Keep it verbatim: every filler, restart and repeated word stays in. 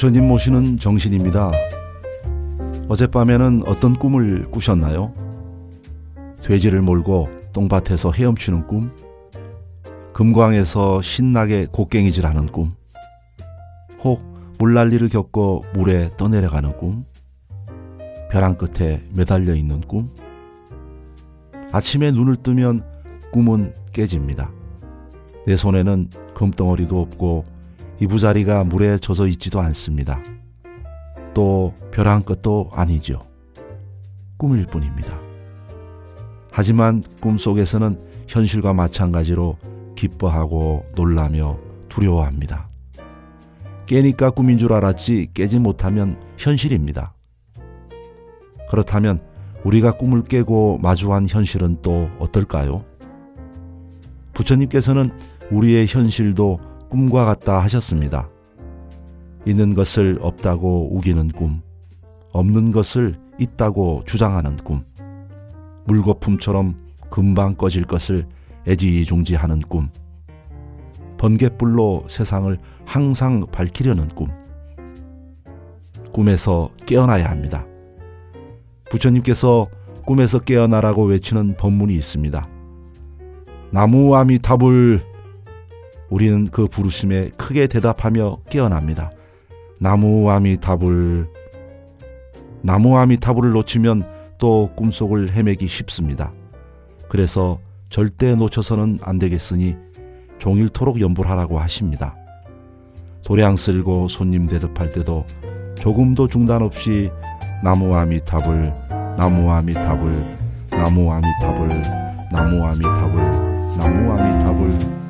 부처님 모시는 정신입니다. 어젯밤에는 어떤 꿈을 꾸셨나요? 돼지를 몰고 똥밭에서 헤엄치는 꿈? 금광에서 신나게 곡괭이질하는 꿈? 혹 물난리를 겪고 물에 떠내려가는 꿈? 벼랑 끝에 매달려 있는 꿈? 아침에 눈을 뜨면 꿈은 깨집니다. 내 손에는 금덩어리도 없고 이부자리가 물에 젖어 있지도 않습니다. 또 벼랑 끝도 아니죠. 꿈일 뿐입니다. 하지만 꿈속에서는 현실과 마찬가지로 기뻐하고 놀라며 두려워합니다. 깨니까 꿈인 줄 알았지 깨지 못하면 현실입니다. 그렇다면 우리가 꿈을 깨고 마주한 현실은 또 어떨까요? 부처님께서는 우리의 현실도 꿈과 같다 하셨습니다. 있는 것을 없다고 우기는 꿈, 없는 것을 있다고 주장하는 꿈, 물거품처럼 금방 꺼질 것을 애지중지하는 꿈, 번갯불로 세상을 항상 밝히려는 꿈. 꿈에서 깨어나야 합니다. 부처님께서 꿈에서 깨어나라고 외치는 법문이 있습니다. 나무아미타불. 우리는 그 부르심에 크게 대답하며 깨어납니다. 나무아미타불. 나무아미타불을 놓치면 또 꿈속을 헤매기 쉽습니다. 그래서 절대 놓쳐서는 안 되겠으니 종일토록 연불하라고 하십니다. 도량 쓸고 손님 대접할 때도 조금도 중단 없이 나무아미타불, 나무아미타불, 나무아미타불, 나무아미타불, 나무아미타불